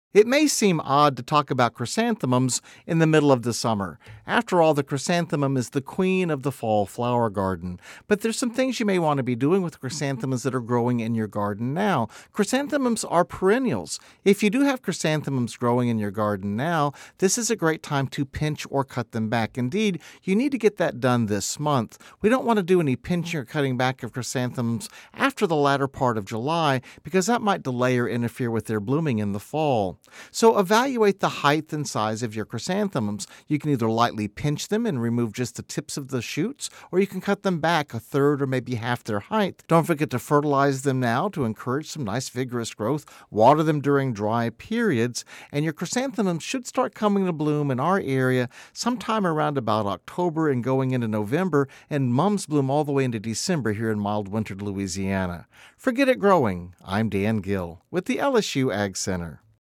It may seem odd to talk about chrysanthemums in the middle of the summer. After all, the chrysanthemum is the queen of the fall flower garden. But there's some things you may want to be doing with chrysanthemums that are growing in your garden now. Chrysanthemums are perennials. If you do have chrysanthemums growing in your garden now, this is a great time to pinch or cut them back. Indeed, you need to get that done this month. We don't want to do any pinching or cutting back of chrysanthemums after the latter part of July because that might delay or interfere with their blooming in the fall. So evaluate the height and size of your chrysanthemums. You can either lightly pinch them and remove just the tips of the shoots, or you can cut them back a third or maybe half their height. Don't forget to fertilize them now to encourage some nice vigorous growth. Water them during dry periods, and your chrysanthemums should start coming to bloom in our area sometime around about October and going into November, and mums bloom all the way into December here in mild-wintered Louisiana. For Get It Growing, I'm Dan Gill with the LSU Ag Center.